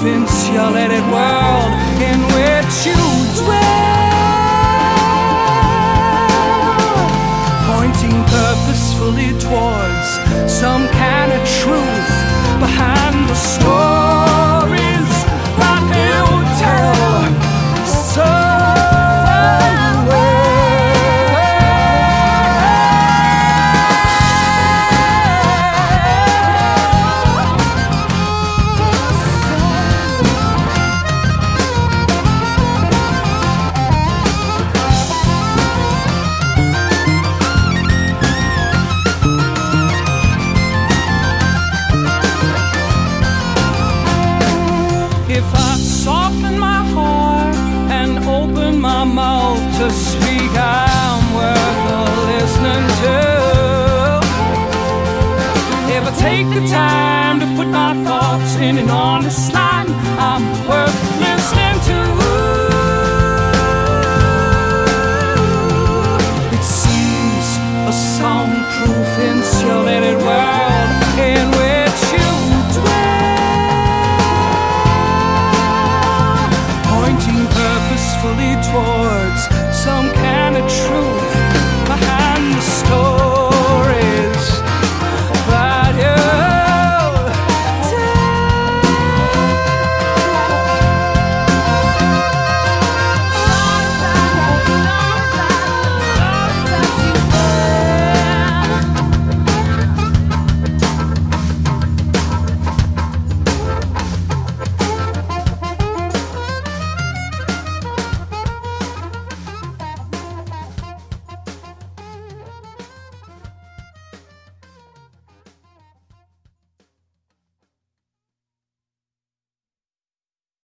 insulated world in which you dwell, pointing purposefully towards some kind of truth behind the stories that you tell. If I soften my heart and open my mouth to speak, I'm worth listening to. If I take the time to put my thoughts in an honest line, I'm worth listening to. It seems a soundproof, insulated world